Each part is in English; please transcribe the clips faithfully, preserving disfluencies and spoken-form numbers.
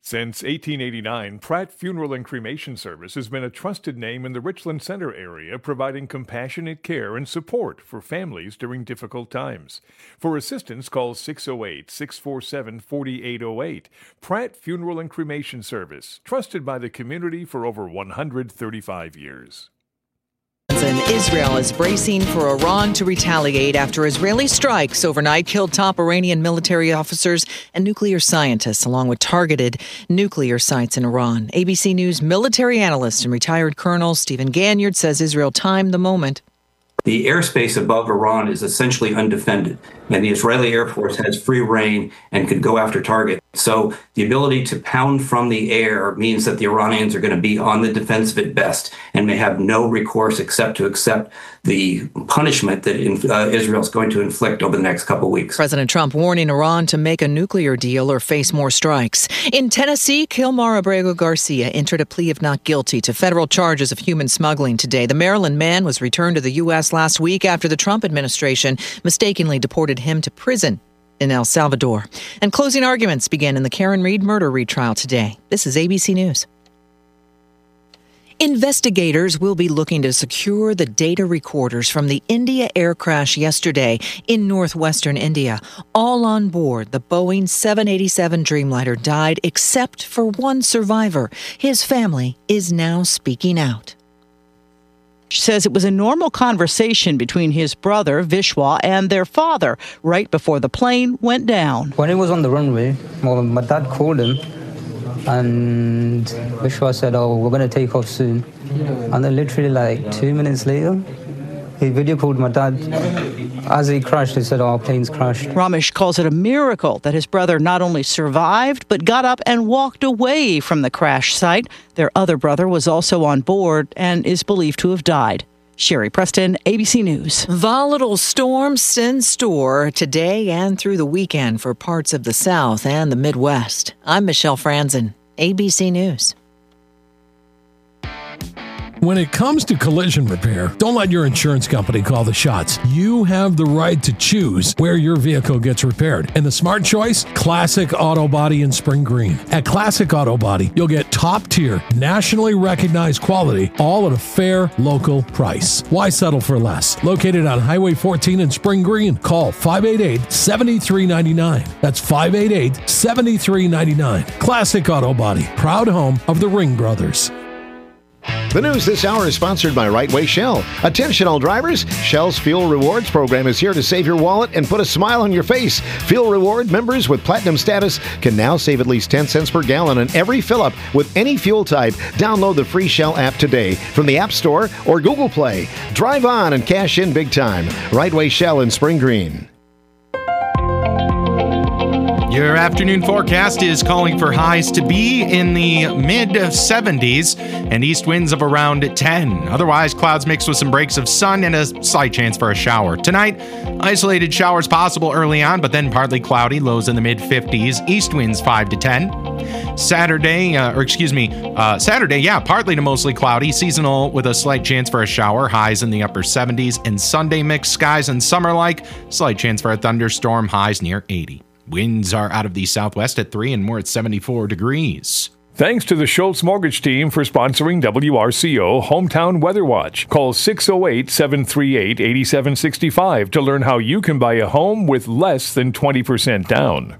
Since eighteen eighty-nine, Pratt Funeral and Cremation Service has been a trusted name in the Richland Center area, providing compassionate care and support for families during difficult times. For assistance, call six oh eight, six four seven, four eight oh eight. Pratt Funeral and Cremation Service, trusted by the community for over one hundred thirty-five years. Israel is bracing for Iran to retaliate after Israeli strikes overnight killed top Iranian military officers and nuclear scientists, along with targeted nuclear sites in Iran. A B C News military analyst and retired Colonel Stephen Ganyard says Israel timed the moment. The airspace above Iran is essentially undefended, and the Israeli Air Force has free reign and could go after targets. So the ability to pound from the air means that the Iranians are going to be on the defensive at best and may have no recourse except to accept the punishment that uh, Israel is going to inflict over the next couple of weeks. President Trump warning Iran to make a nuclear deal or face more strikes. In Tennessee, Kilmar Abrego Garcia entered a plea of not guilty to federal charges of human smuggling today. The Maryland man was returned to the U S last week after the Trump administration mistakenly deported him to prison in El Salvador. And closing arguments began in the Karen Reed murder retrial today. This is A B C News. Investigators will be looking to secure the data recorders from the India air crash yesterday in northwestern India. All on board the Boeing seven eighty-seven Dreamliner died except for one survivor. His family is now speaking out. She says it was a normal conversation between his brother, Vishwa, and their father right before the plane went down. When he was on the runway, well, my dad called him, and Vishwa said, oh, we're going to take off soon. And then literally like two minutes later, he video called my dad. As he crashed, he said, oh, our plane's crashed. Ramesh calls it a miracle that his brother not only survived, but got up and walked away from the crash site. Their other brother was also on board and is believed to have died. Sherry Preston, A B C News. Volatile storms in store today and through the weekend for parts of the South and the Midwest. I'm Michelle Franzen, A B C News. When it comes to collision repair, don't let your insurance company call the shots. You have the right to choose where your vehicle gets repaired. And the smart choice? Classic Auto Body in Spring Green. At Classic Auto Body, you'll get top-tier, nationally recognized quality, all at a fair, local price. Why settle for less? Located on Highway fourteen in Spring Green. Call five eight eight, seven three nine nine. That's five eight eight, seven three nine nine. Classic Auto Body, proud home of the Ring Brothers. The news this hour is sponsored by Right Way Shell. Attention all drivers, Shell's Fuel Rewards program is here to save your wallet and put a smile on your face. Fuel Reward members with Platinum status can now save at least ten cents per gallon on every fill-up with any fuel type. Download the free Shell app today from the App Store or Google Play. Drive on and cash in big time. Right Way Shell in Spring Green. Your afternoon forecast is calling for highs to be in the mid seventies and east winds of around ten. Otherwise, clouds mixed with some breaks of sun and a slight chance for a shower. Tonight, isolated showers possible early on, but then partly cloudy, lows in the mid fifties, east winds five to ten. Saturday, uh, or excuse me, uh, Saturday, yeah, partly to mostly cloudy, seasonal with a slight chance for a shower, highs in the upper seventies. And Sunday, mixed skies and summer-like, slight chance for a thunderstorm, highs near eighty. Winds are out of the southwest at three and more at seventy-four degrees. Thanks to the Schultz Mortgage Team for sponsoring W R C O Hometown Weather Watch. Call six oh eight, seven three eight, eight seven six five to learn how you can buy a home with less than twenty percent down.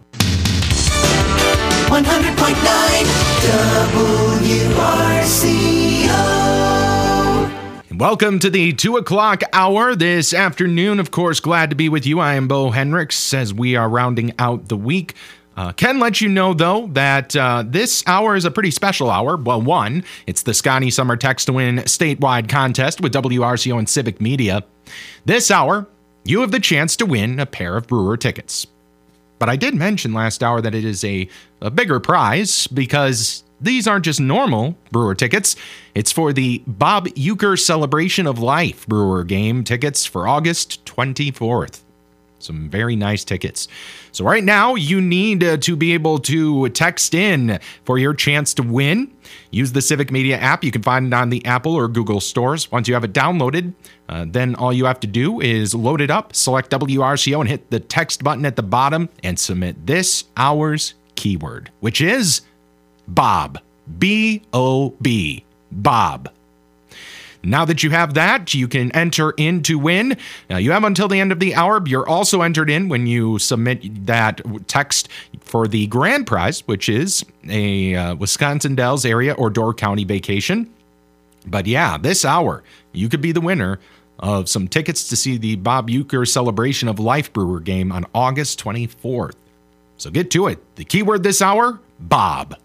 one hundred point nine W R C O. Welcome to the two o'clock hour this afternoon. Of course, glad to be with you. I am Bo Hendricks as we are rounding out the week. Uh, can let you know, though, that uh, this hour is a pretty special hour. Well, one, it's the Scotty Summer Text to Win statewide contest with W R C O and Civic Media. This hour, you have the chance to win a pair of Brewer tickets. But I did mention last hour that it is a, a bigger prize because these aren't just normal Brewer tickets. It's for the Bob Uecker Celebration of Life Brewer game tickets for August twenty-fourth. Some very nice tickets. So right now, you need uh, to be able to text in for your chance to win. Use the Civic Media app. You can find it on the Apple or Google stores. Once you have it downloaded, uh, then all you have to do is load it up, select W R C O, and hit the text button at the bottom and submit this hour's keyword, which is Bob. B O B. Bob. Now that you have that, you can enter in to win. Uh, you have until the end of the hour. You're also entered in when you submit that text for the grand prize, which is a uh, Wisconsin Dells area or Door County vacation. But yeah, this hour, you could be the winner of some tickets to see the Bob Uecker Celebration of Life Brewer game on August twenty-fourth. So get to it. The keyword this hour, Bob.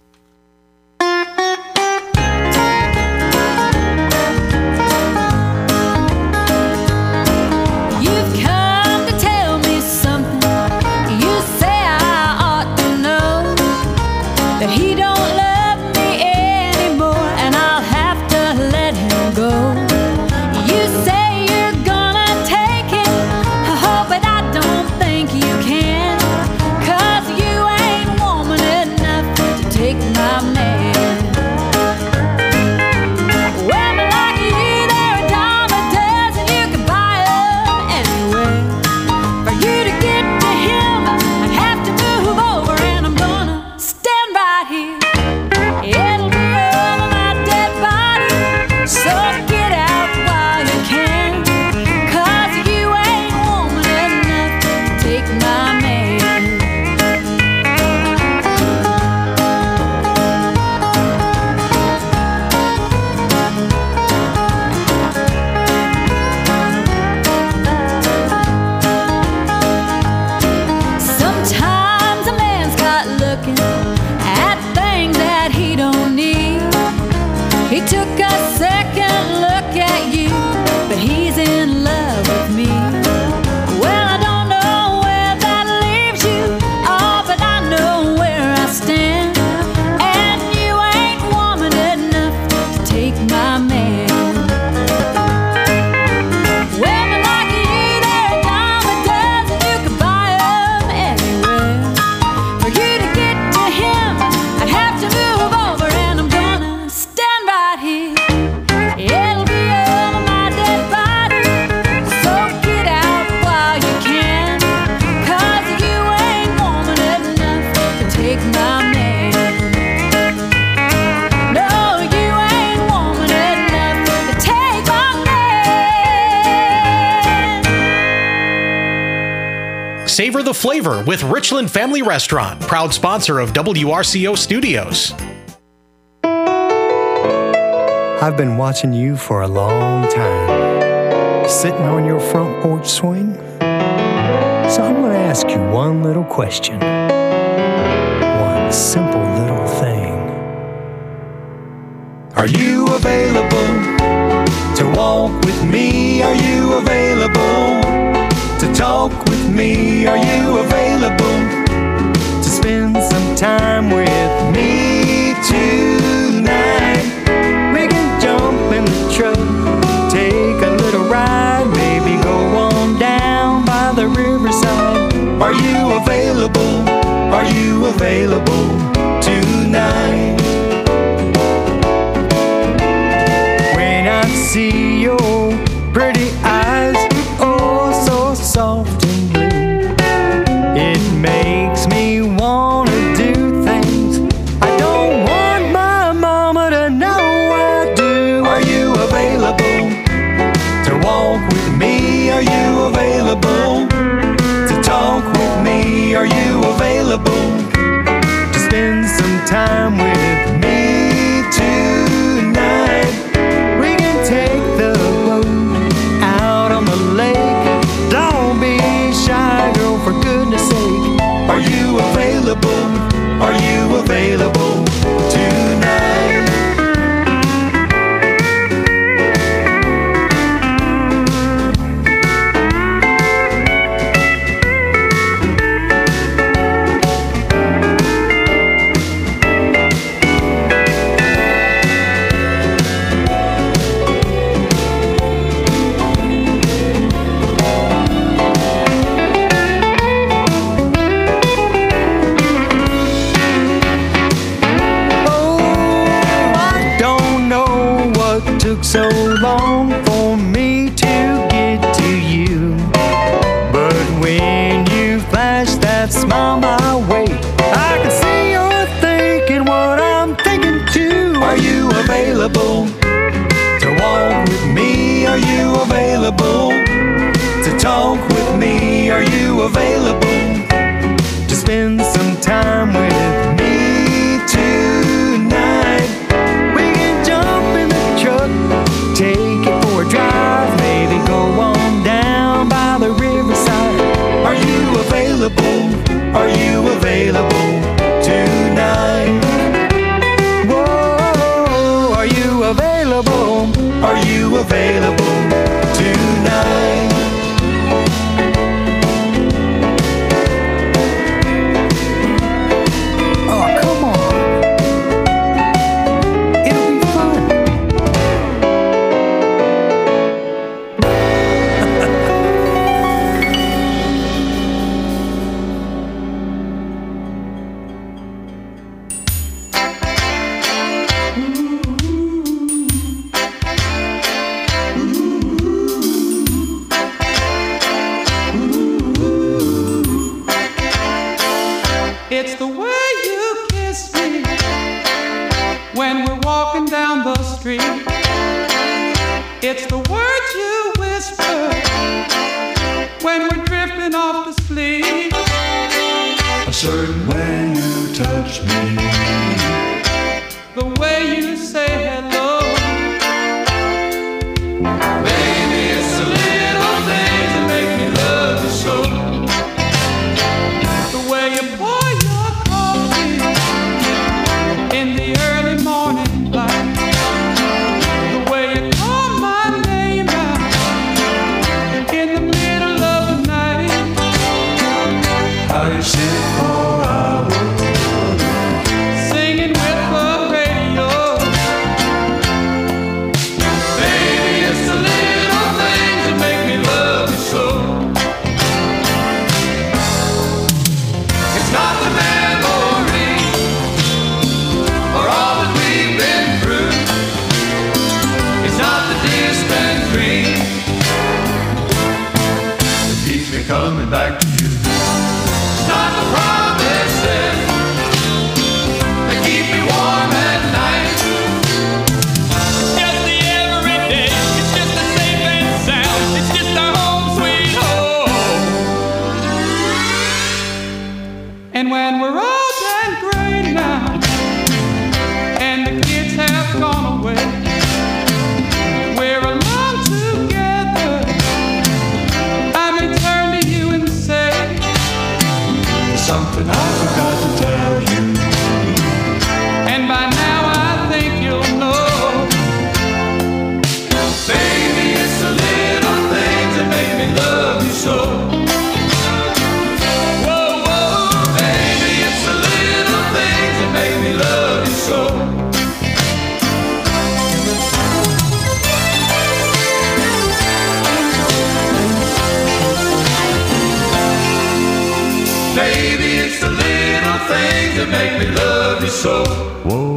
Savor the flavor with Richland Family Restaurant, proud sponsor of W R C O Studios. I've been watching you for a long time, sitting on your front porch swing. So I'm going to ask you one little question, one simple little thing. Are you available to walk with me? Are you available to talk with me? Are you available to spend some time with me tonight? We can jump in the truck, take a little ride, maybe go on down by the riverside. Are you available? Are you available tonight? When I see your pretty eyes, oh so soft and blue, it makes me wanna do things I don't want my mama to know I do. Are you available to walk with me? Are you available to talk with me? Are you available to spend some time with me tonight? We can take the boat out on the lake. Don't be shy, girl, for goodness sake. Are you available? Are you available tonight? Took so long for me to get to you, but when you flash that smile my way, I can see you're thinking what I'm It's the words you whisper when we're drifting off to sleep. A certain way you touch me, the way you say hello. Baby, it's the little things that make me love you so. The way you pour your coffee in the early morning light. The way you call my name out in the middle of the night. How you sit for hours singing with the radio. Baby, it's the little things that make me love you so. It's not the memory or all that we've been through. It's not the distant dream that keeps me coming back to you. It's not the promises that keep me warm at night. Just the everyday, it's just the safe and sound. It's just our home sweet home. And when we're old and gray now, and the kids have gone away, we're alone together. I may turn to you and say, Something I forgot to tell you. and by now I think you'll know. Baby, it's the little things that make me love you so. Whoa, whoa. Baby, it's the little things that make me love you so. Baby, it's the little things that make me love you so. Whoa,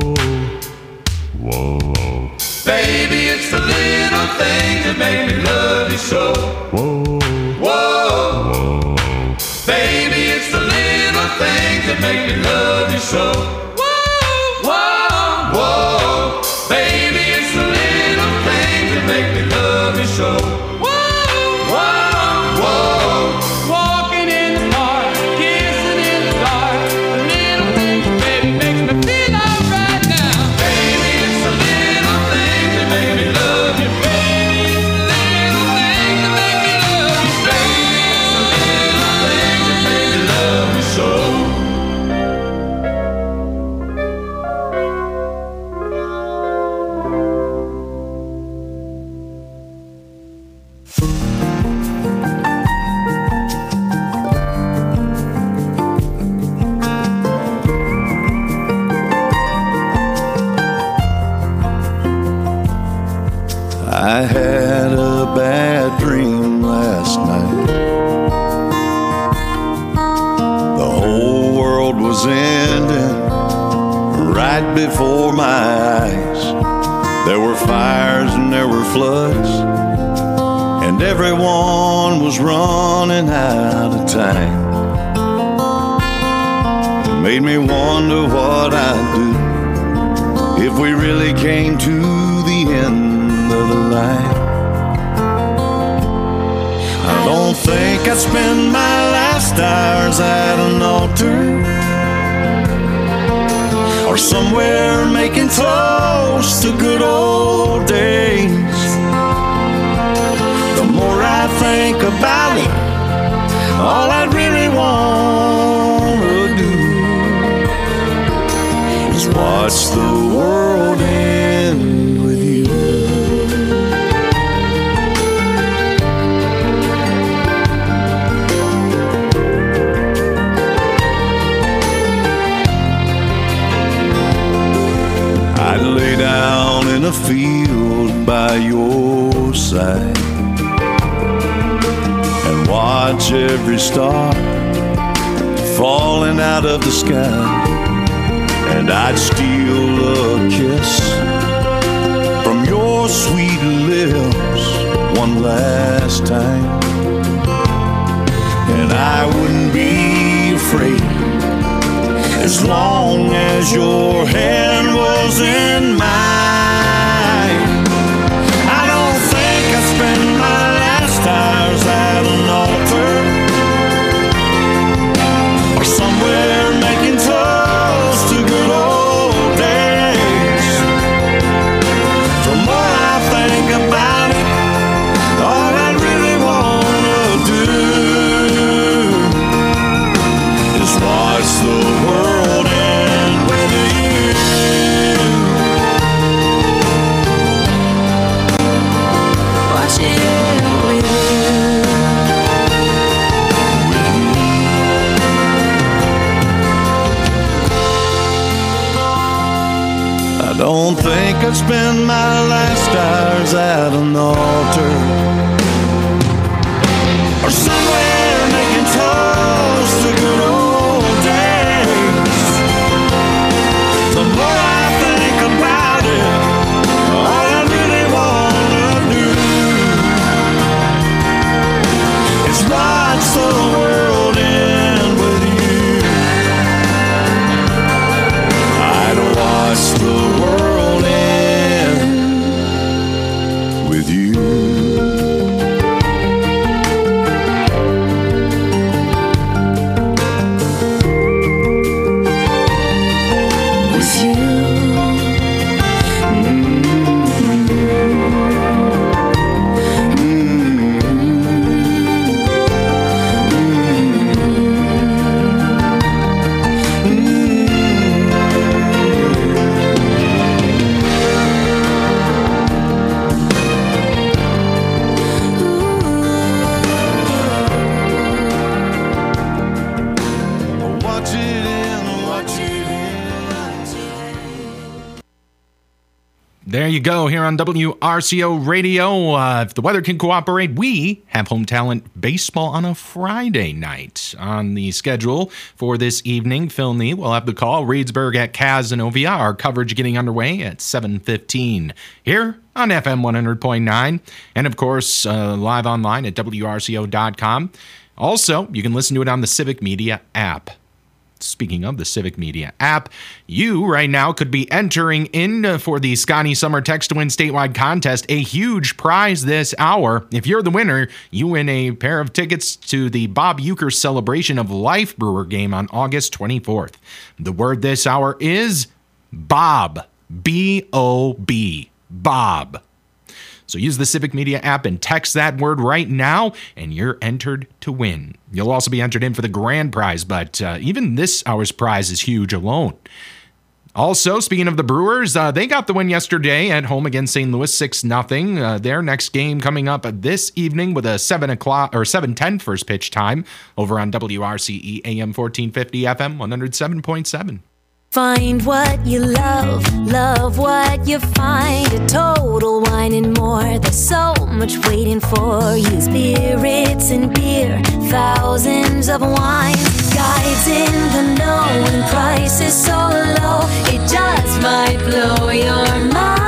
whoa, Baby, it's the little things that make me love you so. whoa, Whoa, baby, it's the little things that make me love you so. Whoa, Whoa, whoa, baby, it's the little things that make me love you so. whoa. Whoa, whoa, Walking in the park, kissing in the dark. Little things, baby, makes me feel alright now. baby, it's the little things that make me love you. Baby, it's the little things that make me love you. Baby, it's the little things that make me love you so. I had a bad dream last night. The whole world was ending right before my eyes. There were fires and there were floods, and everyone was running out of time. It made me wonder what I'd do if we really came to the end of the line. I don't think I'd spend my last hours at an altar or somewhere making toast to good old days. The more I think about it, all I'd really want to do is watch the world end with you. I'd lay down in a field by your side and watch every star falling out of the sky, and I'd steal a kiss from your sweet lips one last time, and I wouldn't be afraid as long as your hand was in mine. I don't think I don't think I'd spend my last hours at an altar or somewhere making toast to good old days. The more I think about it, all I really wanna do is watch the world end with you. I'd watch the world end with you. There you go, here on W R C O Radio. Uh, if the weather can cooperate, we have Home Talent Baseball on a Friday night. On the schedule for this evening, Phil Nee will have the call. Reedsburg at Cazenovia. Our coverage getting underway at seven fifteen here on F M one hundred point nine. And, of course, uh, live online at W R C O dot com. Also, you can listen to it on the Civic Media app. Speaking of the Civic Media app, you right now could be entering in for the Scotty Summer Text to Win statewide contest, a huge prize this hour. If you're the winner, you win a pair of tickets to the Bob Uecker Celebration of Life Brewer game on August twenty-fourth. The word this hour is Bob. B O B. Bob. So use the Civic Media app and text that word right now, and you're entered to win. You'll also be entered in for the grand prize, but uh, even this hour's prize is huge alone. Also, speaking of the Brewers, uh, they got the win yesterday at home against Saint Louis, six nothing. Uh, their next game coming up this evening with a seven o'clock or seven ten first pitch time over on W R C E A M fourteen fifty F M one oh seven point seven. Find what you love, love what you find. A Total Wine and More. There's so much waiting for you. Spirits and beer, thousands of wines. Guides in the know and prices so low, it just might blow your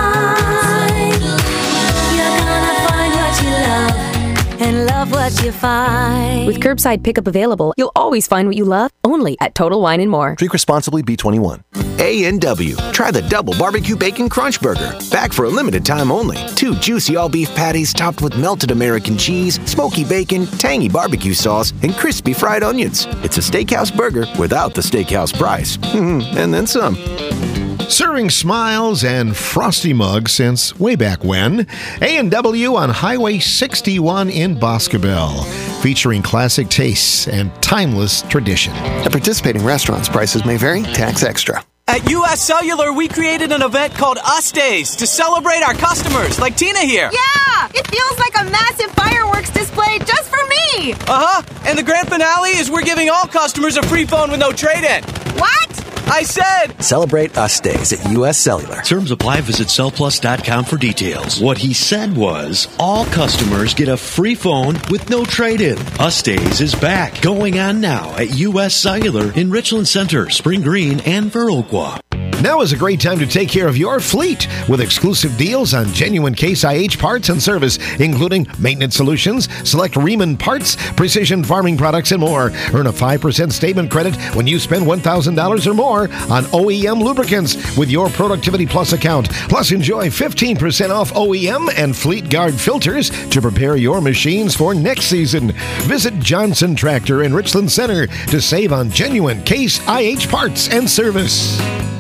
mind. You're gonna find what you love and love what you find. With curbside pickup available, you'll always find what you love, only at Total Wine and More. Drink responsibly, B twenty-one. A and W. Try the double barbecue bacon crunch burger. Back for a limited time only. Two juicy all-beef patties topped with melted American cheese, smoky bacon, tangy barbecue sauce, and crispy fried onions. It's a steakhouse burger without the steakhouse price. And then some. Serving smiles and frosty mugs since way back when. A and W on Highway sixty-one in Boscobel, featuring classic tastes and timeless tradition. At participating restaurants, prices may vary. Tax extra. At U S Cellular, we created an event called Us Days to celebrate our customers, like Tina here. Yeah! It feels like a massive fireworks display just for me! Uh-huh. And the grand finale is we're giving all customers a free phone with no trade-in. What? I said! Celebrate Us Days at U S Cellular. Terms apply. Visit cell plus dot com for details. What he said was, all customers get a free phone with no trade-in. Us Days is back. Going on now at U S Cellular in Richland Center, Spring Green, and Viroqua. Now is a great time to take care of your fleet with exclusive deals on genuine Case I H parts and service, including maintenance solutions, select Riemann parts, precision farming products, and more. Earn a five percent statement credit when you spend one thousand dollars or more on O E M lubricants with your Productivity Plus account. Plus, enjoy fifteen percent off O E M and Fleet Guard filters to prepare your machines for next season. Visit Johnson Tractor in Richland Center to save on genuine Case I H parts and service.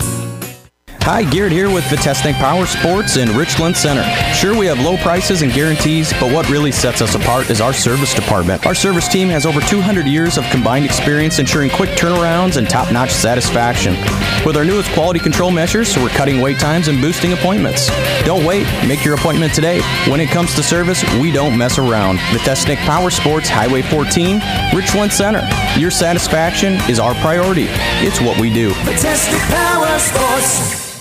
Hi, Garrett here with Vitesnik Power Sports in Richland Center. Sure, we have low prices and guarantees, but what really sets us apart is our service department. Our service team has over two hundred years of combined experience ensuring quick turnarounds and top-notch satisfaction. With our newest quality control measures, we're cutting wait times and boosting appointments. Don't wait. Make your appointment today. When it comes to service, we don't mess around. Vitesnik Power Sports, Highway fourteen, Richland Center. Your satisfaction is our priority. It's what we do. Vitesnik Power Sports.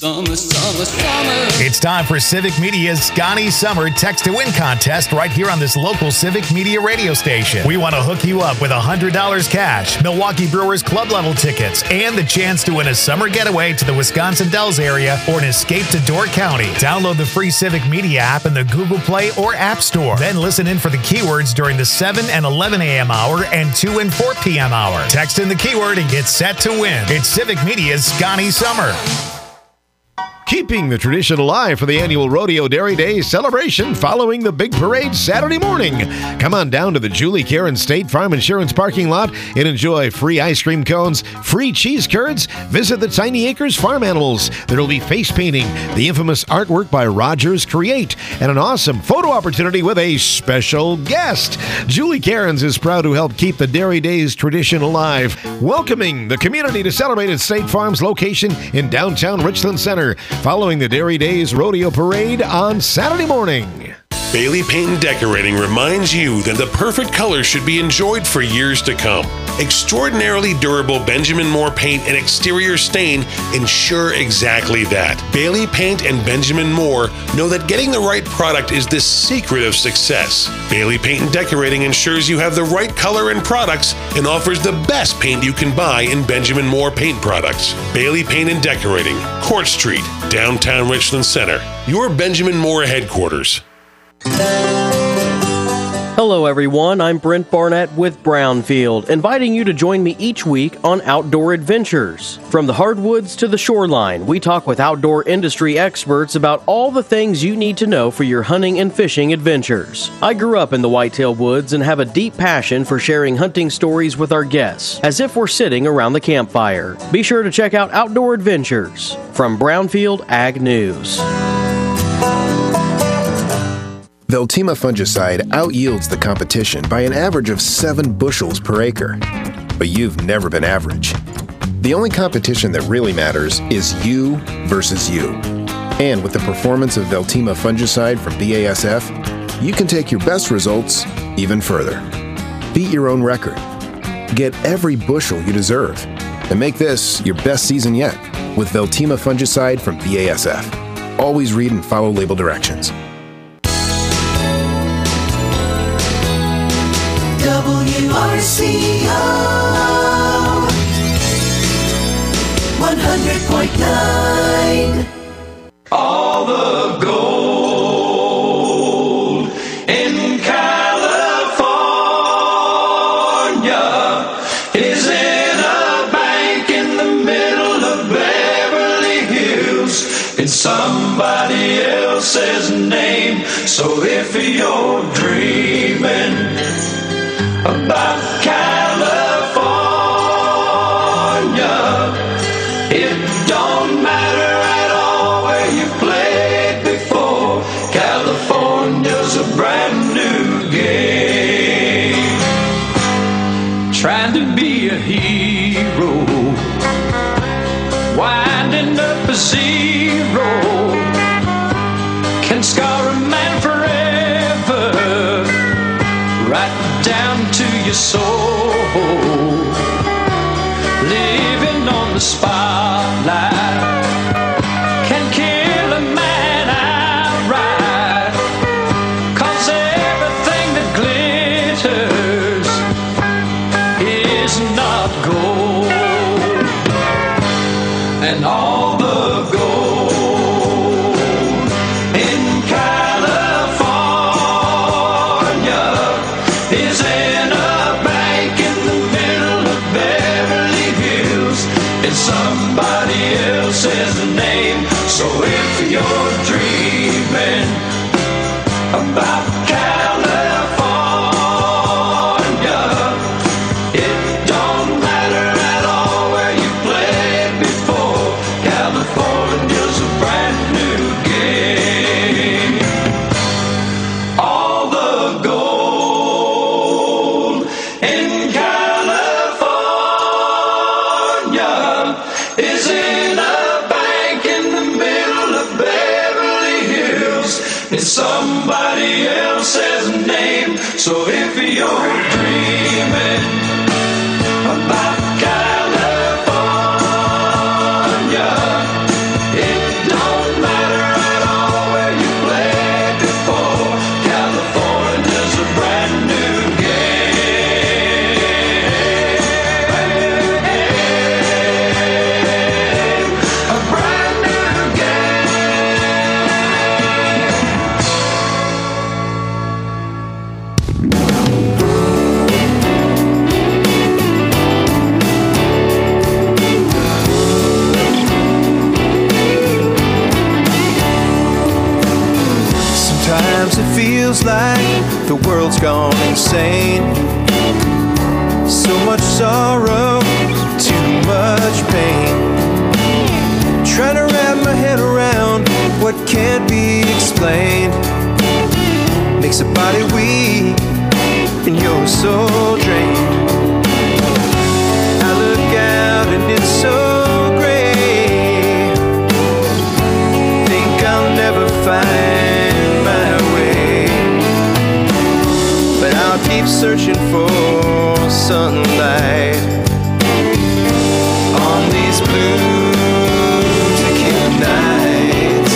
Summer, summer, summer. It's time for Civic Media's Scotty Summer Text to Win contest right here on this local Civic Media radio station. We want to hook you up with one hundred dollars cash, Milwaukee Brewers club level tickets, and the chance to win a summer getaway to the Wisconsin Dells area or an escape to Door County. Download the free Civic Media app in the Google Play or App Store. Then listen in for the keywords during the seven and eleven a.m. hour and two and four p.m. hour. Text in the keyword and get set to win. It's Civic Media's Scotty Summer. Keeping the tradition alive for the annual Rodeo Dairy Days celebration following the big parade Saturday morning. Come on down to the Julie Karen State Farm Insurance parking lot and enjoy free ice cream cones, free cheese curds, visit the Tiny Acres Farm Animals. There will be face painting, the infamous artwork by Rogers Create, and an awesome photo opportunity with a special guest. Julie Cairns is proud to help keep the Dairy Days tradition alive, welcoming the community to celebrate at State Farm's location in downtown Richland Center, following the Dairy Days Rodeo Parade on Saturday morning. Bailey Paint and Decorating reminds you that the perfect color should be enjoyed for years to come. Extraordinarily durable Benjamin Moore paint and exterior stain ensure exactly that. Bailey Paint and Benjamin Moore know that getting the right product is the secret of success. Bailey Paint and Decorating ensures you have the right color and products and offers the best paint you can buy in Benjamin Moore paint products. Bailey Paint and Decorating, Court Street, downtown Richland Center. Your Benjamin Moore headquarters. Hello everyone, I'm Brent Barnett with Brownfield, inviting you to join me each week on Outdoor Adventures. From the hardwoods to the shoreline, we talk with outdoor industry experts about all the things you need to know for your hunting and fishing adventures. I grew up in the whitetail woods and have a deep passion for sharing hunting stories with our guests, as if we're sitting around the campfire. Be sure to check out Outdoor Adventures from Brownfield Ag News. Veltima fungicide outyields the competition by an average of seven bushels per acre. But you've never been average. The only competition that really matters is you versus you. And with the performance of Veltima fungicide from B A S F, you can take your best results even further. Beat your own record. Get every bushel you deserve. And make this your best season yet with Veltima fungicide from B A S F. Always read and follow label directions. W R C O one hundred point nine. All the gold in California is in a bank in the middle of Beverly Hills. It's somebody else's name. So if you're dreaming about California, it don't matter at all where you played before. California's a brand new game. Trying to be a hero, winding up a zero, can scar a man forever, right down to your soul. Living on the spotlight can kill a man outright, 'cause everything that glitters is not gold. And all the gold in California is in a bank in the middle of Beverly Hills. It's somebody else's name. So if you're dreaming about California, it don't matter at all where you played before. California's a brand new game. All the gold in California is in a bank in the middle of Beverly Hills. It's somebody else's name. So if you're dreaming about California, it Sometimes it feels like the world's gone insane. So much sorrow, too much pain. Trying to wrap my head around what can't be explained. Makes a body weak and your soul drained. I look out and it's so gray. Think I'll never find my way, but I'll keep searching for sunlight on these blue tequila nights.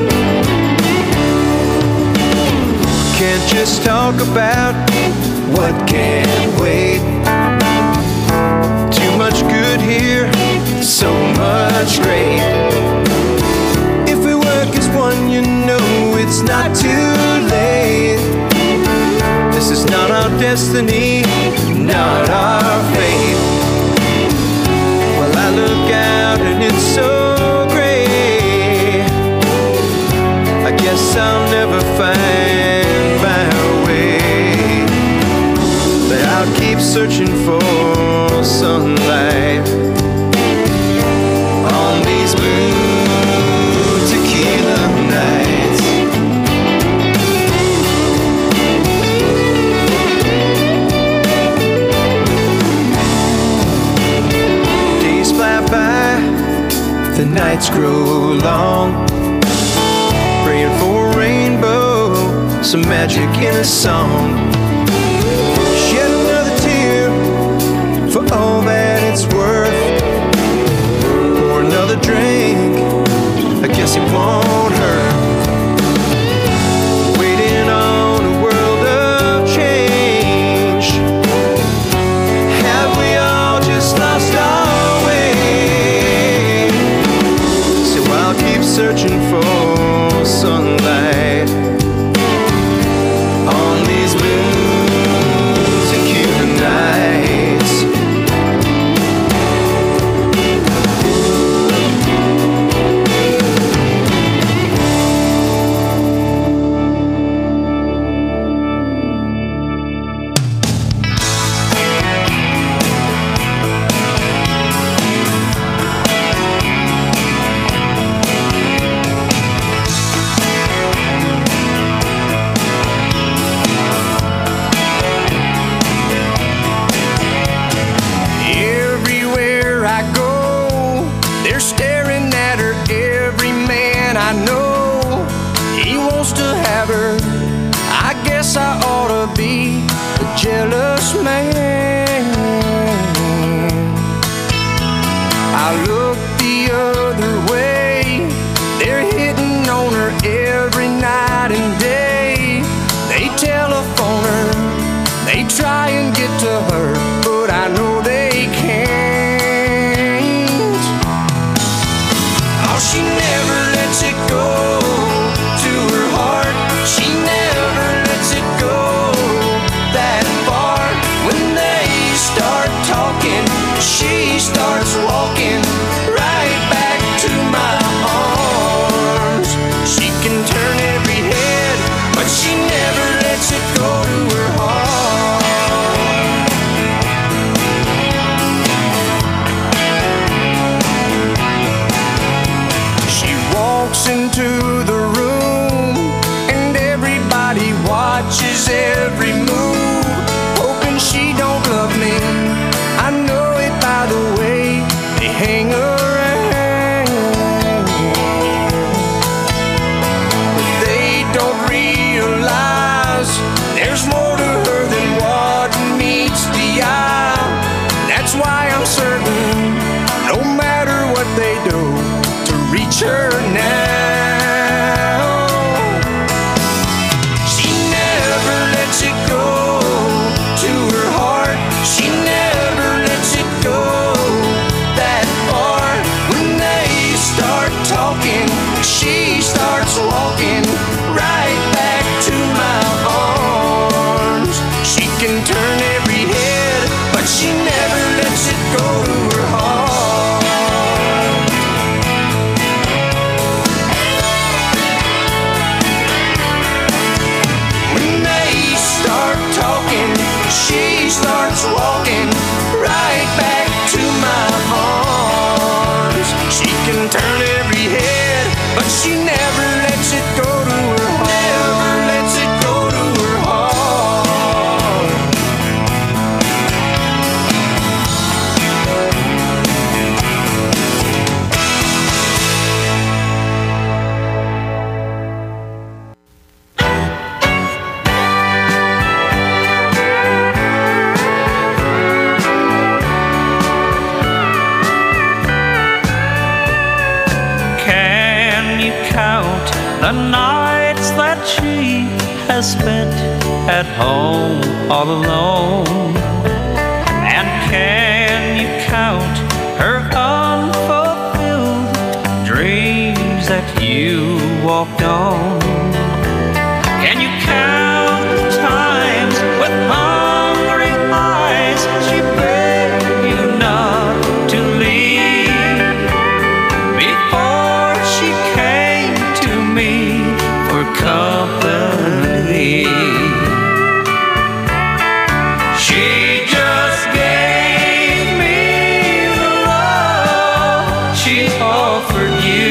Can't just talk about what can't wait. Too much good here, so much great. If we work as one, you know it's not too late. This is not our destiny, not our fate. Well, I look out and it's so gray. I guess I'll never find my way, but I'll keep searching for sunlight on these blue tequila nights. Days fly by, the nights grow long, praying for a rainbow, some magic in a song. Shed another tear for all that it's worth. Pour another drink, I guess it won't hurt. Waiting on a world of change. Have we all just lost our way? So I'll keep searching for sunlight on these blue tequila nights. Everywhere I go, they're staring at her. Every man I know, he wants to have her. I guess I ought to be a jealous man. I look the other way, they're hitting on her every night and day. They telephone her, they try and get to her, but I know they can't. Oh, she never lets it go to her heart. She never lets it go that far. When they start talking, she starts walking right back to my arms. She can turn every head, but she never lets it go to her heart. She walks into the room and everybody watches every move, hoping she don't love me. I know it by the way they hang around, but they don't realize there's more to her than what meets the eye. That's why I'm certain, no matter what they do to reach her now, she never lets it go to her heart. She never lets it go that far. When they start talking, she starts walking right back to my arms. She can turn every head, but she never lets it go to her heart. count the nights that she has spent at home all alone? And can you count her unfulfilled dreams that you walked on? Can you count the times with hungry eyes she begged you not to leave before she came to me for company? She just gave me the love she offered you.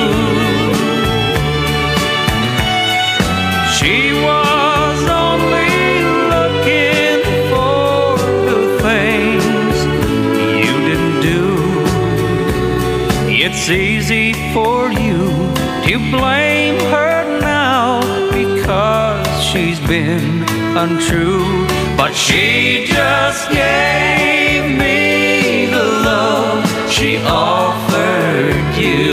She was only looking for the things you didn't do. It's easy for you to blame her now because she's been untrue, but she just gave me the love she offered you.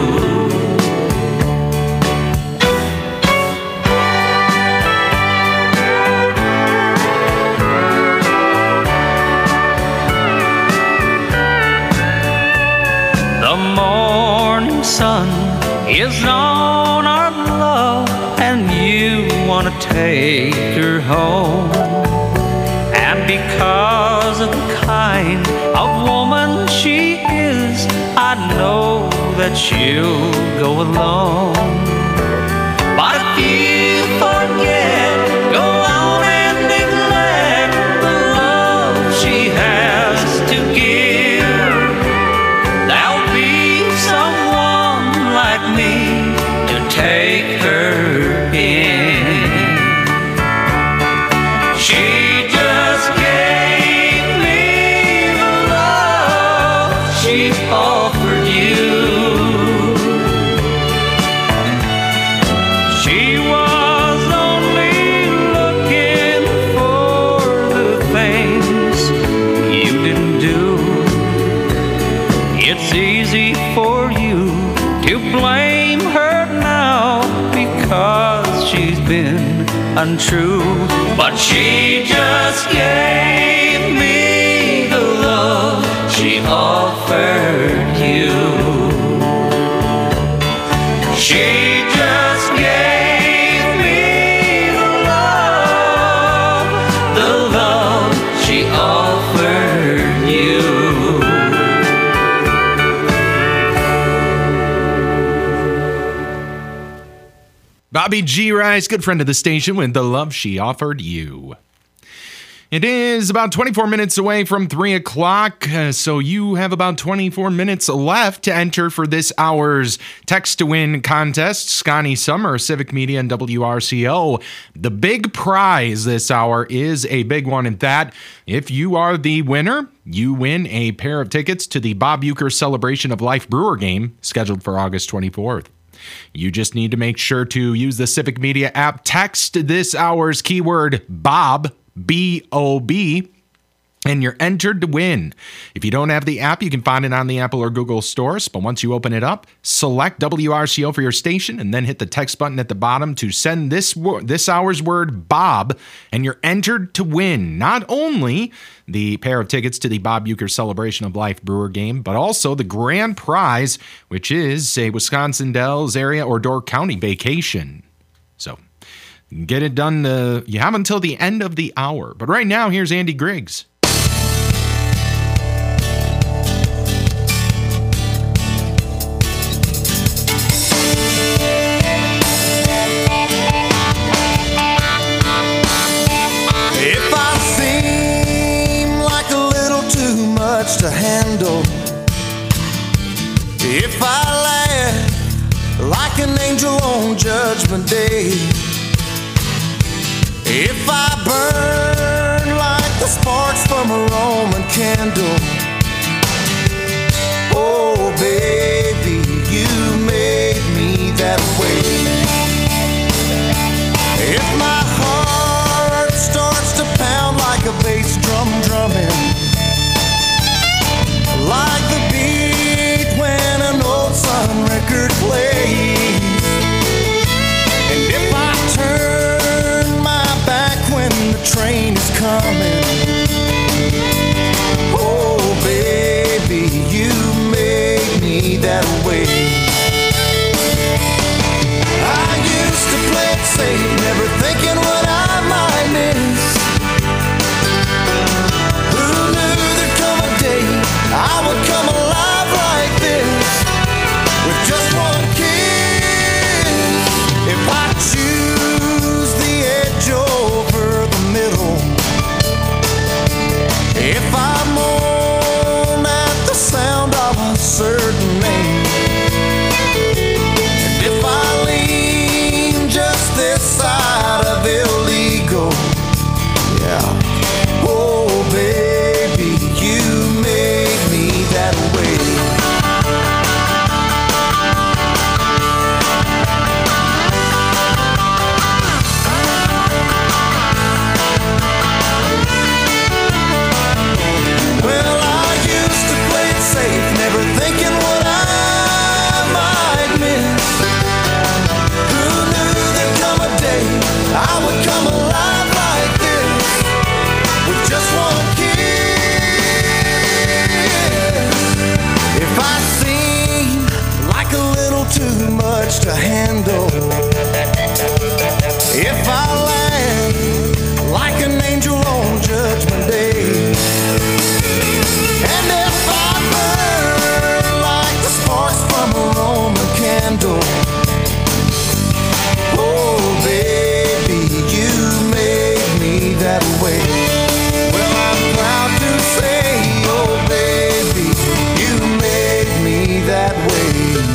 The morning sun is on our love, and you want to take her home. And because of the kind of woman she is, I know that she'll go alone. But if you forget, go on and neglect the love she has to give, there'll be someone like me to take her in. She just gave me the love she offered you. She was only looking for the things you didn't do. It's easy for you to blame her now because she's been untrue, but she just gave me the love she offered you. She just gave me the love, the love she offered you. Bobby G. Rice, good friend of the station, with the love she offered you. It is about twenty-four minutes away from three o'clock, uh, so you have about twenty-four minutes left to enter for this hour's Text to Win contest. Scotty Summer, Civic Media, and W R C O. The big prize this hour is a big one at that. If you are the winner, you win a pair of tickets to the Bob Uecker Celebration of Life Brewer game, scheduled for August twenty-fourth. You just need to make sure to use the Civic Media app. Text this hour's keyword Bob, B O B, and you're entered to win. If you don't have the app, you can find it on the Apple or Google stores, but once you open it up, select W R C O for your station and then hit the text button at the bottom to send this wo- this hour's word Bob, and you're entered to win not only the pair of tickets to the Bob Uecker Celebration of Life Brewer game, but also the grand prize, which is a Wisconsin Dells area or Door County vacation. So get it done. Uh, you have until the end of the hour. But right now, here's Andy Griggs. If I seem like a little too much to handle, if I laugh like an angel on Judgment Day, if I burn like the sparks from a Roman candle, oh baby, you made me that way. If my heart starts to pound like a bass drum drumming, like the beat when an old Sun record plays, much to handle. If I land like an angel on Judgment Day, and if I burn like the sparks from a Roman candle, oh baby, you made me that way. Well, I'm proud to say, oh baby, you made me that way.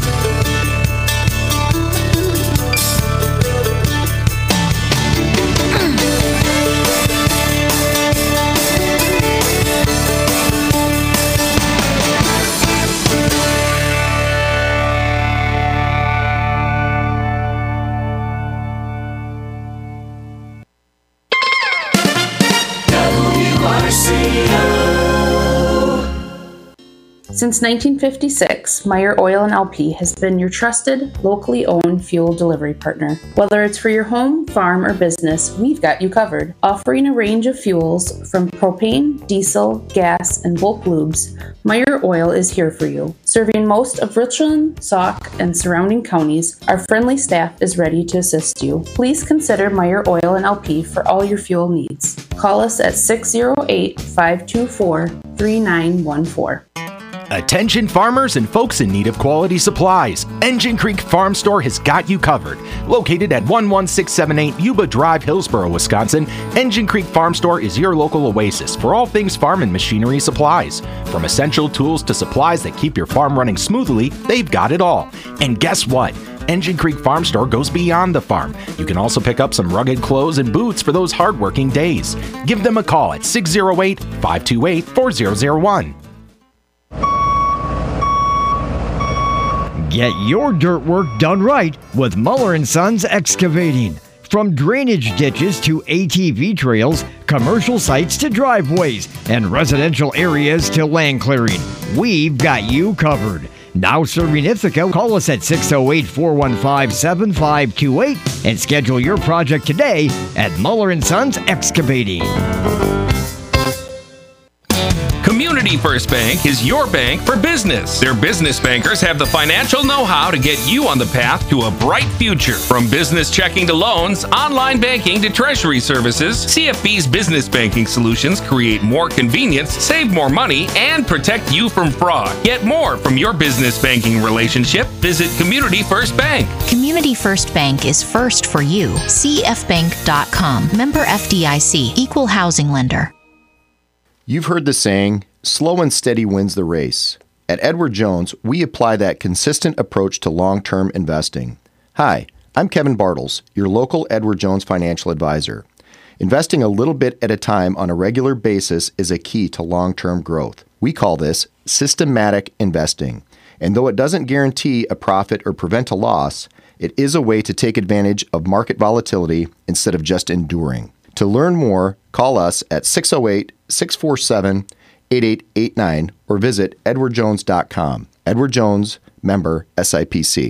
Since nineteen fifty-six, Meyer Oil and L P has been your trusted, locally owned fuel delivery partner. Whether it's for your home, farm, or business, we've got you covered. Offering a range of fuels from propane, diesel, gas, and bulk lubes, Meyer Oil is here for you. Serving most of Richland, Sauk, and surrounding counties, our friendly staff is ready to assist you. Please consider Meyer Oil and L P for all your fuel needs. Call us at six oh eight, five two four, three nine one four. Attention farmers and folks in need of quality supplies. Engine Creek Farm Store has got you covered. Located at one one six seven eight Yuba Drive, Hillsboro, Wisconsin, Engine Creek Farm Store is your local oasis for all things farm and machinery supplies. From essential tools to supplies that keep your farm running smoothly, they've got it all. And guess what? Engine Creek Farm Store goes beyond the farm. You can also pick up some rugged clothes and boots for those hardworking days. Give them a call at six oh eight, five two eight, four oh oh one. Get your dirt work done right with Muller and Sons Excavating. From drainage ditches to A T V trails, commercial sites to driveways, and residential areas to land clearing, we've got you covered. Now serving Ithaca, call us at six oh eight, four one five, seven five two eight and schedule your project today at Muller and Sons Excavating. Community First Bank is your bank for business. Their business bankers have the financial know-how to get you on the path to a bright future. From business checking to loans, online banking to treasury services, C F B's business banking solutions create more convenience, save more money, and protect you from fraud. Get more from your business banking relationship. Visit Community First Bank. Community First Bank is first for you. C F bank dot com. Member F D I C. Equal housing lender. You've heard the saying, slow and steady wins the race. At Edward Jones, we apply that consistent approach to long-term investing. Hi, I'm Kevin Bartles, your local Edward Jones financial advisor. Investing a little bit at a time on a regular basis is a key to long-term growth. We call this systematic investing. And though it doesn't guarantee a profit or prevent a loss, it is a way to take advantage of market volatility instead of just enduring. To learn more, call us at six oh eight, six four seven, eight eight eight nine or visit edward jones dot com. Edward Jones, member S I P C.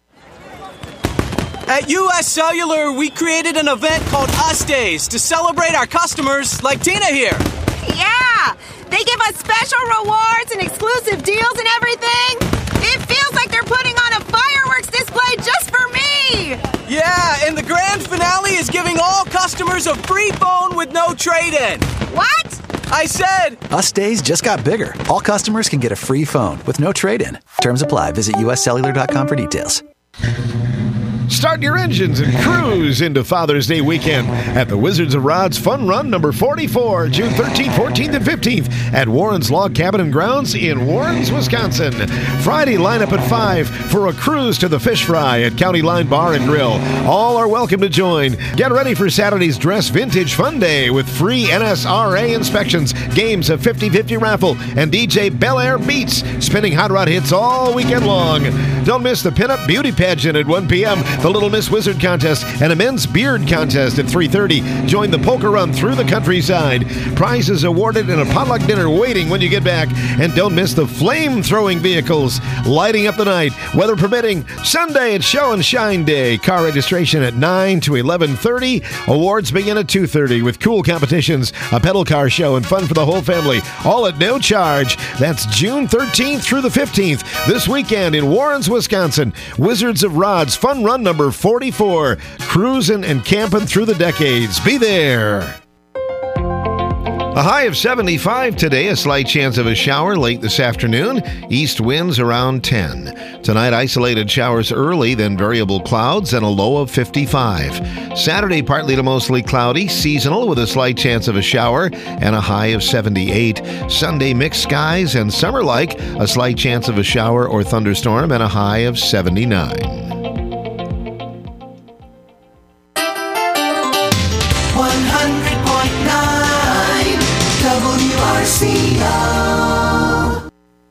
At U S Cellular, we created an event called Us Days to celebrate our customers like Tina here. Yeah! They give us special rewards and exclusive deals and everything. It feels like they're putting on a fireworks display just for me! Yeah, and the grand finale is giving all customers a free phone with no trade-in. What? I said... Us Days just got bigger. All customers can get a free phone with no trade-in. Terms apply. Visit U S cellular dot com for details. Start your engines and cruise into Father's Day weekend at the Wizards of Rod's Fun Run number forty-four, June thirteenth, fourteenth, and fifteenth at Warren's Log Cabin and Grounds in Warrens, Wisconsin. Friday, line up at five for a cruise to the Fish Fry at County Line Bar and Grill. All are welcome to join. Get ready for Saturday's Dress Vintage Fun Day with free N S R A inspections, games of fifty-fifty raffle, and D J Bel Air Beats, spinning hot rod hits all weekend long. Don't miss the Pinup Beauty Pageant at one p.m., the Little Miss Wizard Contest, and a men's beard contest at three thirty. Join the polka run through the countryside. Prizes awarded and a potluck dinner waiting when you get back. And don't miss the flame-throwing vehicles lighting up the night. Weather permitting, Sunday it's Show and Shine Day. Car registration at nine to eleven thirty. Awards begin at two thirty with cool competitions, a pedal car show, and fun for the whole family. All at no charge. That's June thirteenth through the fifteenth. This weekend in Warrens, Wisconsin. Wizards of Rods, fun run number forty-four. Cruising and camping through the decades. Be there. A high of seventy-five today, a slight chance of a shower late this afternoon. East winds around ten. Tonight, isolated showers early, then variable clouds and a low of fifty-five. Saturday, partly to mostly cloudy, seasonal with a slight chance of a shower and a high of seventy-eight. Sunday, mixed skies and summer-like, a slight chance of a shower or thunderstorm and a high of seventy-nine. one hundred point nine W R C O.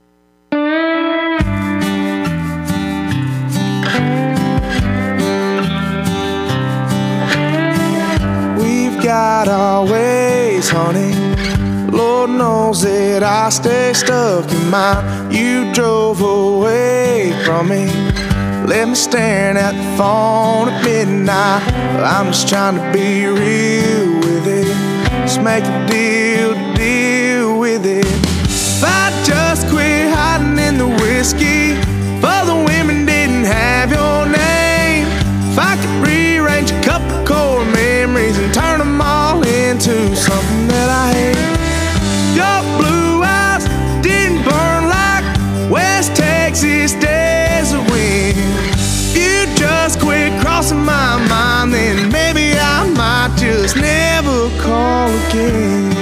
We've got our ways, honey. Lord knows that I stay stuck in mine. You drove away from me, left me staring at the phone at midnight. I'm just trying to be real with it. Just make a deal to deal with it. If I just quit hiding in the whiskey, if other women didn't have your name, if I could rearrange a couple core memories and turn them all into something that I hate. Your blue eyes didn't burn like West Texas desert wind. If you just quit crossing my mind, then maybe I might just never call again.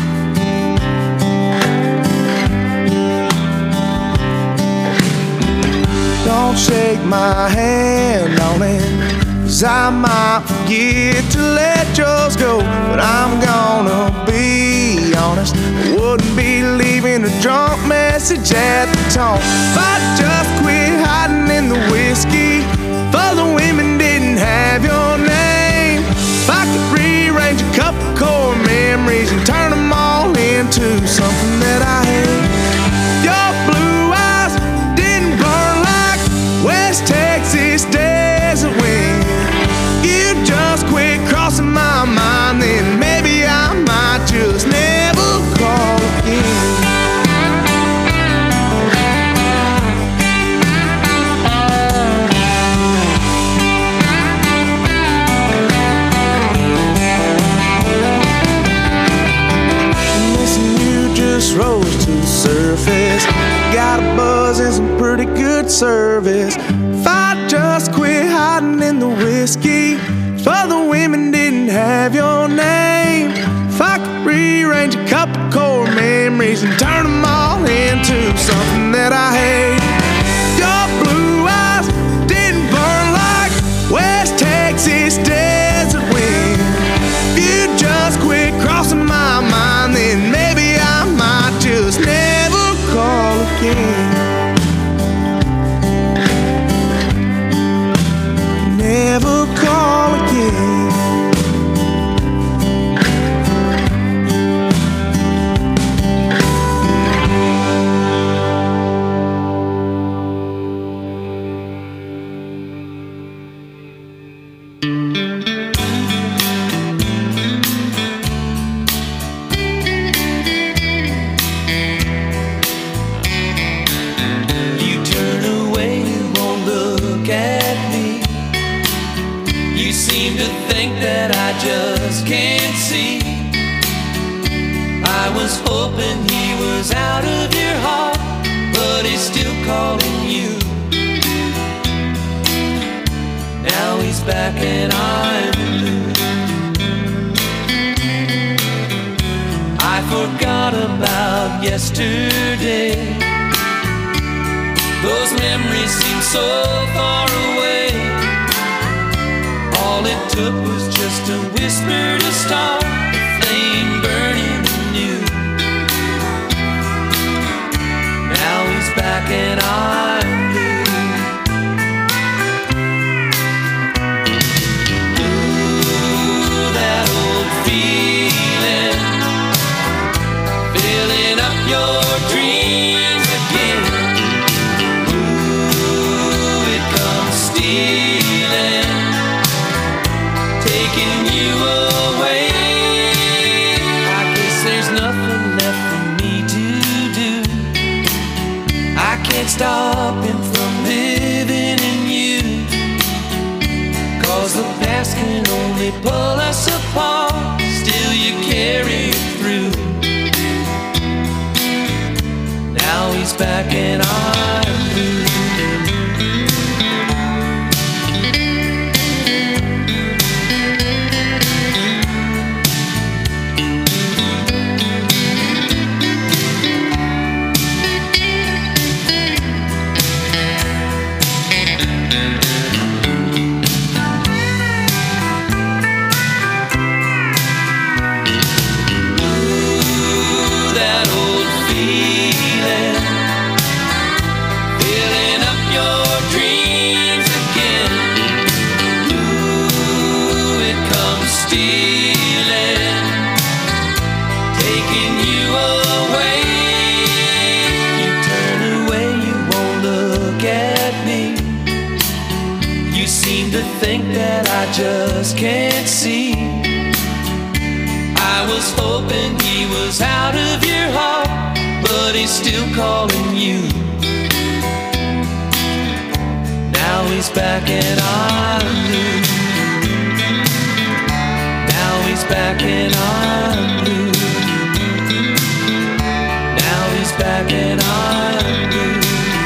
Don't shake my hand on it, 'cause I might forget to let yours go. But I'm gonna be honest, I wouldn't be leaving a drunk message at the tone. If I just quit hiding in the whiskey, if other women didn't have your name, if I could rearrange a couple core memories and turn them all into something that I hate. Your blue eyes didn't burn like West Texas desert wind. You just quit crossing my mind, then maybe I might just never call again. Rose to the surface, got a buzz and some pretty good service. If I just quit hiding in the whiskey, if other women didn't have your name, if I could rearrange a couple core memories and turn them all into something that I hate. Your blue eyes didn't burn like West Texas desert wind. If you just quit crossing my mind, then maybe I might just never call again. Never call again. Just can't see. I was hoping he was out of your heart, but he's still calling you. Now he's back and I'm blue. I forgot about yesterday. Those memories seem so far away. All it took was just a whisper to start a flame burning anew. Now he's back and I'm blue. Ooh, that old feeling, filling up your dreams again. Ooh, it comes stealing, taking you away. I guess there's nothing left for me to do. I can't stop him from this. can only pull us apart, still you carry through. Now he's back and I'm blue. Just can't see. I was hoping he was out of your heart, but he's still calling you. Now he's back and I'm blue. Now he's back and I'm blue. Now he's back and I'm blue.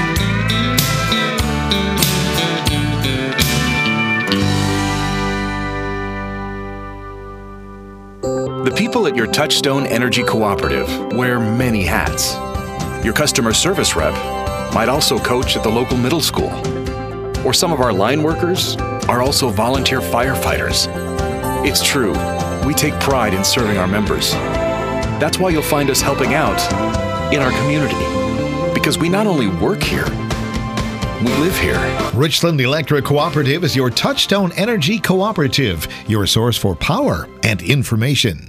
The people at your Touchstone Energy Cooperative wear many hats. Your customer service rep might also coach at the local middle school. Or some of our line workers are also volunteer firefighters. It's true, we take pride in serving our members. That's why you'll find us helping out in our community. Because we not only work here, we live here. Richland Electric Cooperative is your Touchstone Energy Cooperative, your source for power and information.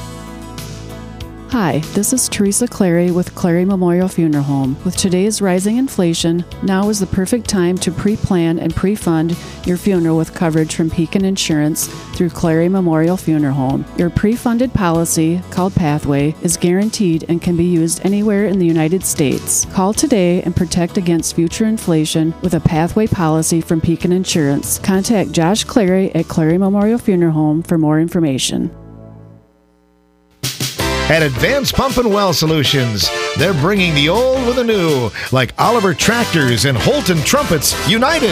Hi, this is Teresa Clary with Clary Memorial Funeral Home. With today's rising inflation, now is the perfect time to pre-plan and pre-fund your funeral with coverage from Pekin Insurance through Clary Memorial Funeral Home. Your pre-funded policy, called Pathway, is guaranteed and can be used anywhere in the United States. Call today and protect against future inflation with a Pathway policy from Pekin Insurance. Contact Josh Clary at Clary Memorial Funeral Home for more information. At Advanced Pump and Well Solutions, they're bringing the old with the new, like Oliver Tractors and Holton Trumpets united.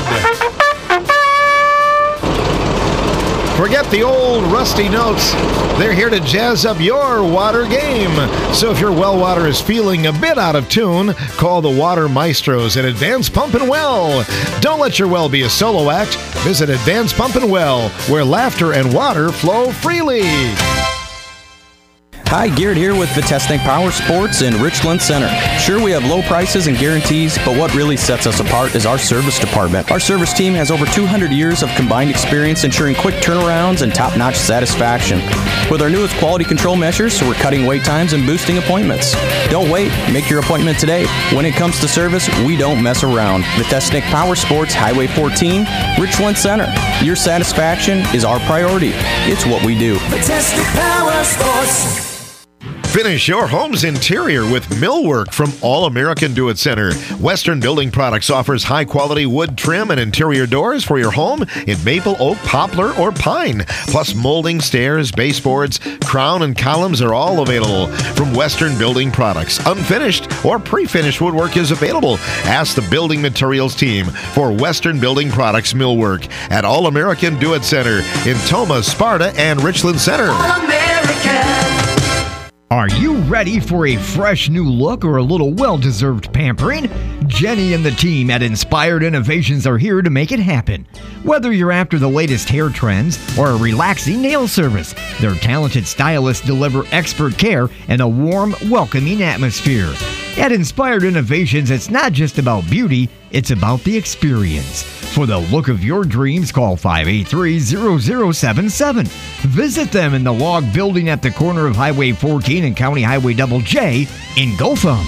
Forget the old rusty notes. They're here to jazz up your water game. So if your well water is feeling a bit out of tune, call the Water Maestros at Advanced Pump and Well. Don't let your well be a solo act. Visit Advanced Pump and Well, where laughter and water flow freely. Hi, Garrett here with Vitesnik Power Sports in Richland Center. Sure, we have low prices and guarantees, but what really sets us apart is our service department. Our service team has over two hundred years of combined experience ensuring quick turnarounds and top-notch satisfaction. With our newest quality control measures, we're cutting wait times and boosting appointments. Don't wait, make your appointment today. When it comes to service, we don't mess around. Vitesnik Power Sports, Highway fourteen, Richland Center. Your satisfaction is our priority. It's what we do. Vitesnik Power Sports. Finish your home's interior with millwork from All American Do It Center. Western Building Products offers high-quality wood trim and interior doors for your home in maple, oak, poplar, or pine. Plus molding, stairs, baseboards, crown, and columns are all available from Western Building Products. Unfinished or pre-finished woodwork is available. Ask the Building Materials team for Western Building Products millwork at All American Do It Center in Tomah, Sparta, and Richland Center. All American. Are you ready for a fresh new look or a little well-deserved pampering? Jenny and the team at Inspired Innovations are here to make it happen. Whether you're after the latest hair trends or a relaxing nail service, their talented stylists deliver expert care and a warm, welcoming atmosphere. At Inspired Innovations, it's not just about beauty, it's about the experience. For the look of your dreams, call five eight three, zero zero seven seven. Visit them in the log building at the corner of Highway fourteen and County Highway Double J in Gotham.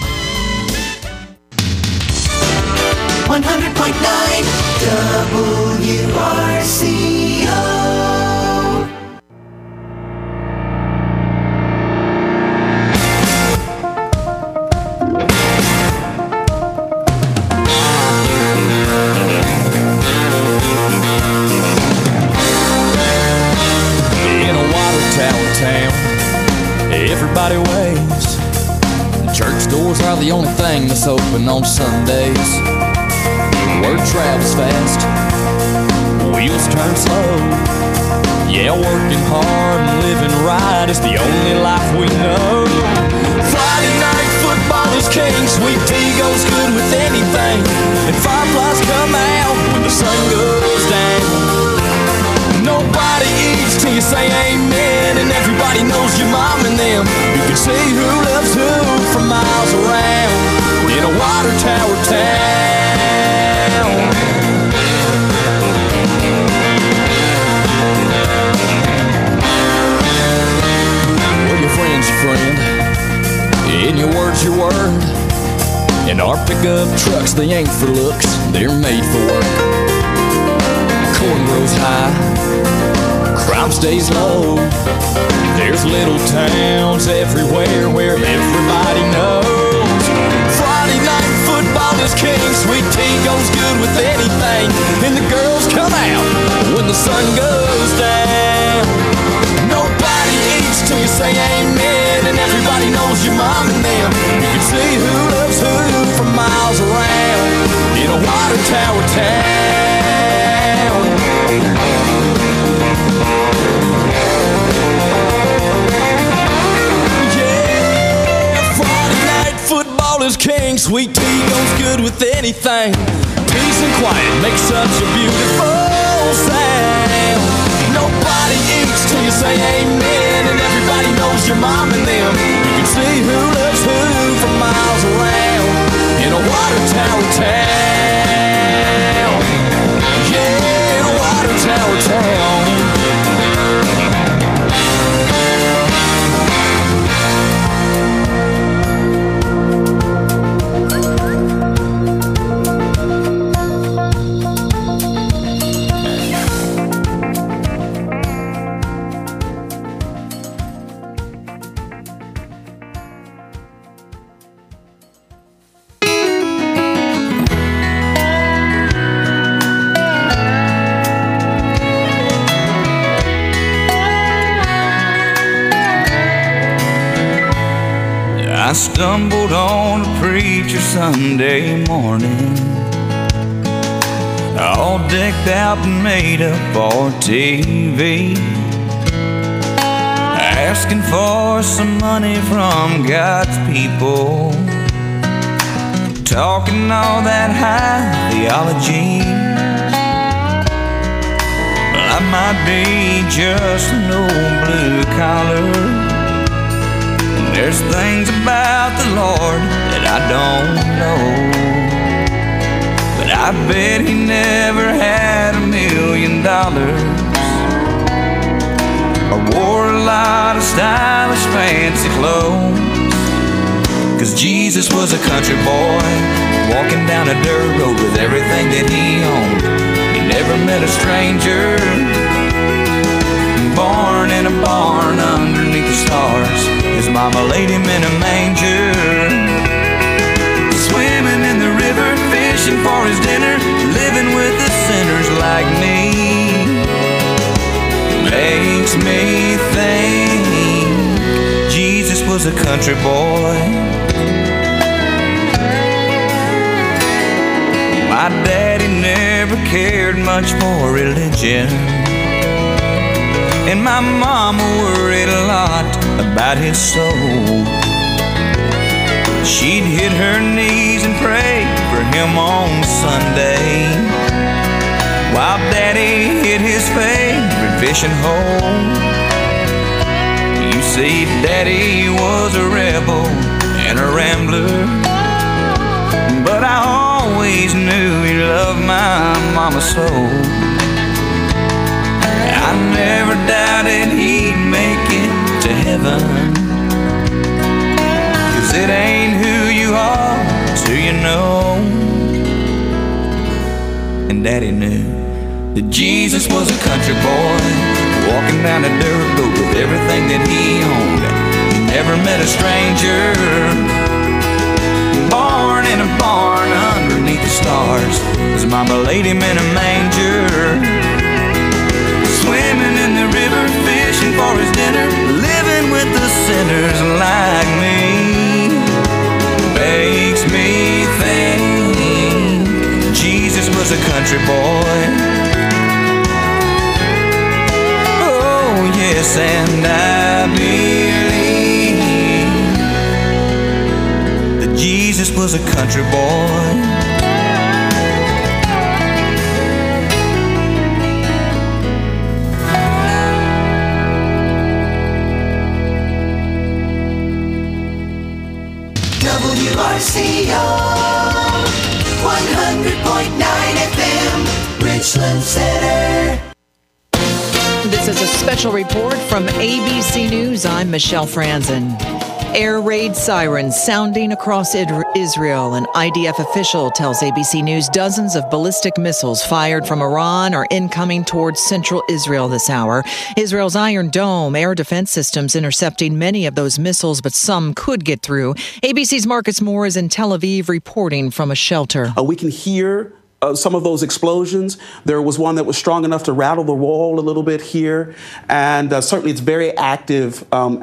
one hundred point nine W R C O. everybody waves. Church doors are the only thing that's open on Sundays. Word travels fast, wheels turn slow. Yeah, working hard and living right is the only life we know. Friday night football is king, sweet tea goes good with anything, and fireflies come out when the sun goes down. Nobody eats till you say amen, and everybody knows your mom and them. You can see who loves who from miles around in a water tower town. Well, your friend's your friend, and your word's your word. And our pickup trucks, they ain't for looks, they're made for work. Corn grows high, crime stays low. There's little towns everywhere where everybody knows. Friday night football is king, sweet tea goes good with anything, and the girls come out when the sun goes down. Nobody eats till you say amen, and everybody knows your mom and them. You can see who loves who from miles around in a water tower town. Football is king, sweet tea goes good with anything. Peace and quiet make such a beautiful sound. Nobody eats till you say amen, and everybody knows your mom and them. You can see who loves who from miles around in a water tower town. Yeah, in a water tower town. I stumbled on a preacher Sunday morning, all decked out and made up for T V, asking for some money from God's people, talking all that high theology. I might be just an old blue collar. There's things about the Lord that I don't know, but I bet he never had a million dollars or wore a lot of stylish fancy clothes. Cause Jesus was a country boy walking down a dirt road with everything that he owned. He never met a stranger, born in a barn underneath the stars. His mama laid him in a manger, swimming in the river, fishing for his dinner, living with the sinners like me. Makes me think Jesus was a country boy. My daddy never cared much for religion, and my mama worried a lot about his soul. She'd hit her knees and pray for him on Sunday, while Daddy hit his favorite fishing hole. You see, Daddy was a rebel and a rambler, but I always knew he loved my mama so. I never doubted he'd make it to heaven, cause it ain't who you are till you know. And Daddy knew that Jesus was a country boy walking down a dirt road with everything that he owned. He never met a stranger, born in a barn underneath the stars. His mama laid him in a manger, swimming in the river, fishing for his dinner, living with the sinners like Yes, and I believe that Jesus was a country boy. W R C O one hundred point nine F M, Richland Center. This is a special report from A B C News. I'm Michelle Franzen. Air raid sirens sounding across Israel. An I D F official tells A B C News dozens of ballistic missiles fired from Iran are incoming towards central Israel this hour. Israel's Iron Dome air defense systems intercepting many of those missiles, but some could get through. A B C's Marcus Moore is in Tel Aviv reporting from a shelter. Uh, we can hear Uh, some of those explosions. There was one that was strong enough to rattle the wall a little bit here, and uh, certainly it's very active um,